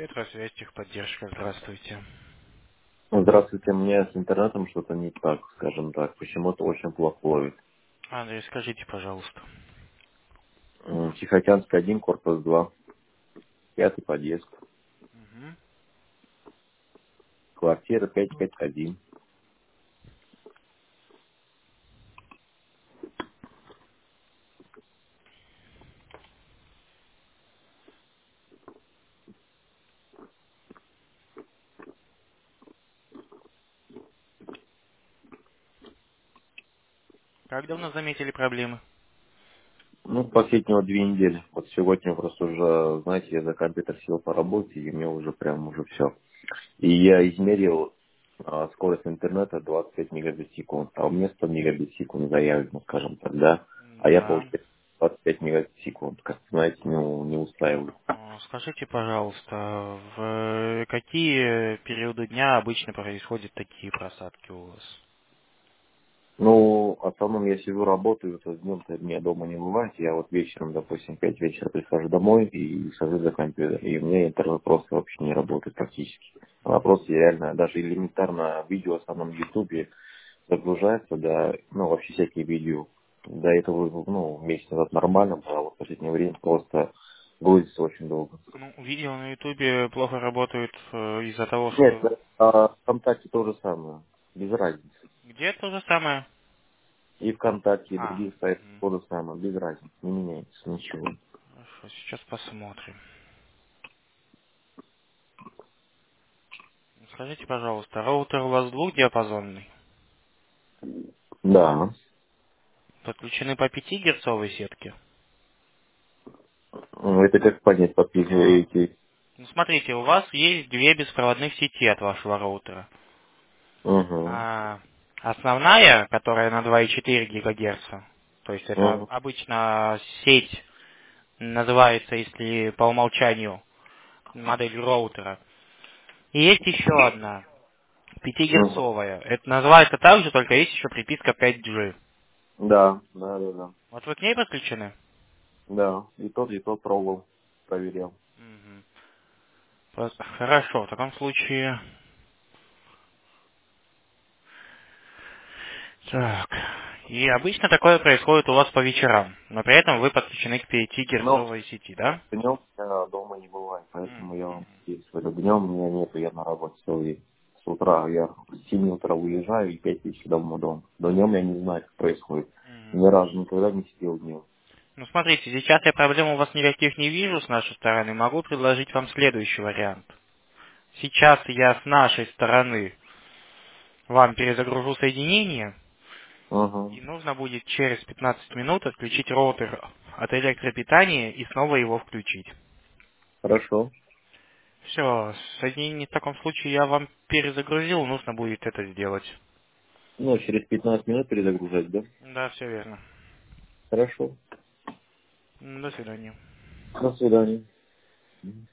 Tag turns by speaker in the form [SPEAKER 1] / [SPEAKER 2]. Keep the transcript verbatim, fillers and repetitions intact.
[SPEAKER 1] Петросвязь, техподдержка, здравствуйте.
[SPEAKER 2] Здравствуйте, у меня с интернетом что-то не так, скажем так. Почему-то очень плохо ловит.
[SPEAKER 1] Андрей, скажите, пожалуйста.
[SPEAKER 2] М, Тихоокеанский один, корпус два, пятый подъезд,
[SPEAKER 1] Мгм.
[SPEAKER 2] квартира пятьсот пятьдесят один.
[SPEAKER 1] Как давно заметили проблемы?
[SPEAKER 2] Ну, последнего две недели. Вот сегодня просто уже, знаете, я за компьютер сел поработать, и мне уже прям уже все. И я измерил а, скорость интернета двадцать пять мегабит в секунд, а у меня сто мегабит в секунд заявлено, скажем так, да? А я
[SPEAKER 1] Да.
[SPEAKER 2] получаю двадцать пять мегабит в секунд. Как знаете, ну, не устраивает.
[SPEAKER 1] Э, Скажите, пожалуйста, в какие периоды дня обычно происходят такие просадки у вас?
[SPEAKER 2] Ну, в основном я сижу, работаю, то днем-то меня дома не бывает. Я вот вечером, допустим, в пять вечера прихожу домой и сажусь за компьютер. И у меня интернет просто вообще не работает практически. Она просто реально, даже элементарно видео в самом Ютубе загружается, да, ну, вообще всякие видео. До этого, ну, месяц назад нормально было, а вот в последнее время просто грузится очень долго.
[SPEAKER 1] Ну, видео на Ютубе плохо работают э, из-за того,
[SPEAKER 2] Нет,
[SPEAKER 1] что...
[SPEAKER 2] а ВКонтакте то же самое, без разницы.
[SPEAKER 1] Где то же самое?
[SPEAKER 2] И ВКонтакте, и
[SPEAKER 1] А,
[SPEAKER 2] других сайтах
[SPEAKER 1] мгм.
[SPEAKER 2] то же самое, без разницы, не меняется ничего.
[SPEAKER 1] Хорошо, сейчас посмотрим. Скажите, пожалуйста, роутер у вас двухдиапазонный?
[SPEAKER 2] Да.
[SPEAKER 1] Подключены по пятигерцовой сетке?
[SPEAKER 2] Ну, это как понять,
[SPEAKER 1] А,
[SPEAKER 2] подписываете.
[SPEAKER 1] Ну, смотрите, у вас есть две беспроводных сети от вашего роутера.
[SPEAKER 2] Угу.
[SPEAKER 1] А, основная, которая на два и четыре гигагерца, то есть это
[SPEAKER 2] Угу.
[SPEAKER 1] обычно сеть называется, если по умолчанию, модель роутера. И есть еще одна,
[SPEAKER 2] Угу.
[SPEAKER 1] пятигерцовая. Это называется так же, только есть еще приписка пять джи.
[SPEAKER 2] Да, да, да, да.
[SPEAKER 1] Вот вы к ней подключены?
[SPEAKER 2] Да, и тот, и тот пробовал, проверял.
[SPEAKER 1] Мгм. Пос- Хорошо, в таком случае... Так. И обычно такое происходит у вас по вечерам, но при этом вы подключены к
[SPEAKER 2] Но
[SPEAKER 1] пятигерцовой сети, да?
[SPEAKER 2] днем я дома не бывает,
[SPEAKER 1] М,
[SPEAKER 2] поэтому я вам
[SPEAKER 1] мгм.
[SPEAKER 2] здесь говорю, днем меня нету, я на работе целый день. С утра я с семи утра уезжаю и пять вечера дома дома. Но днем я не знаю, как происходит.
[SPEAKER 1] Мгм.
[SPEAKER 2] Ни разу никогда не сидел днем.
[SPEAKER 1] Ну, смотрите, сейчас я проблем у вас никаких не вижу с нашей стороны. Могу предложить вам следующий вариант. Сейчас я с нашей стороны вам перезагружу соединение,
[SPEAKER 2] Угу.
[SPEAKER 1] и нужно будет через пятнадцать минут отключить роутер от электропитания и снова его включить.
[SPEAKER 2] Хорошо.
[SPEAKER 1] Все, соединение в таком случае я вам перезагрузил, нужно будет это сделать.
[SPEAKER 2] Ну, через пятнадцать минут перезагружать, да?
[SPEAKER 1] Да, все верно.
[SPEAKER 2] Хорошо.
[SPEAKER 1] М, До свидания.
[SPEAKER 2] До свидания.